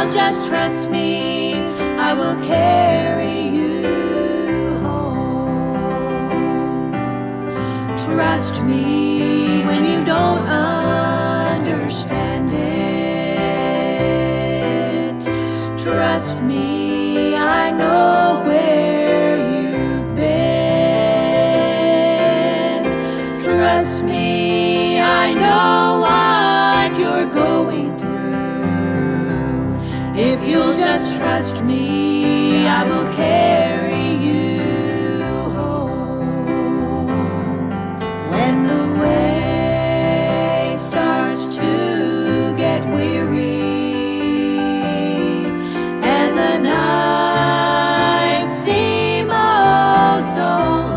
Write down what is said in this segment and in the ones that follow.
just trust me, I will carry you home. Trust me when you don't understand it. Trust me, I know where you've been. Trust me, I know what you're going through. If you'll just trust me, I will carry you home. When the way starts to get weary and the nights seem oh so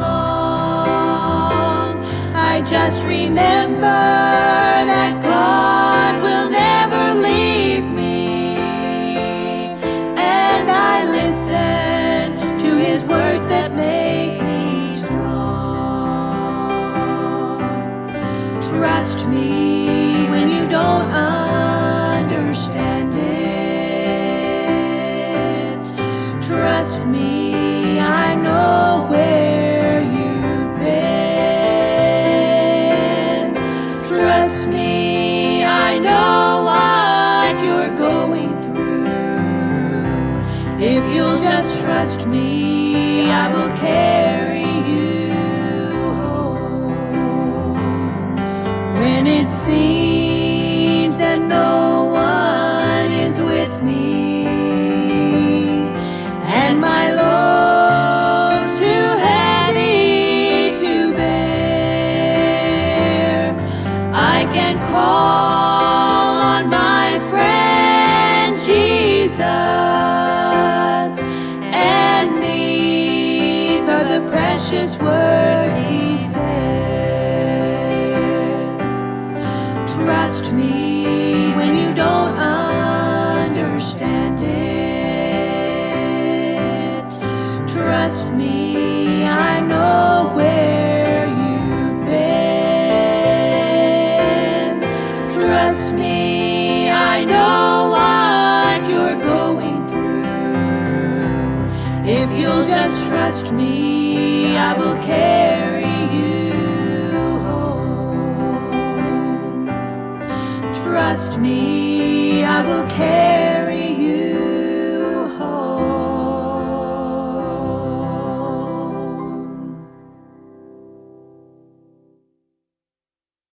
long, I just remember that God will never leave me, and I listen to His words that make me strong. Trust me when you don't understand it. Trust me, I know where you've been. Trust me, I know what you're going through. If you'll just trust me, I will carry you home. When it seems that no one is with me and my load's too heavy to bear, I can call on my friend Jesus, and these are the precious words He says. Trust me when you don't understand it. Trust me, I know where you've been. Trust me, I know what you're going through. If you'll just trust me, I will carry you home. Trust me, I will carry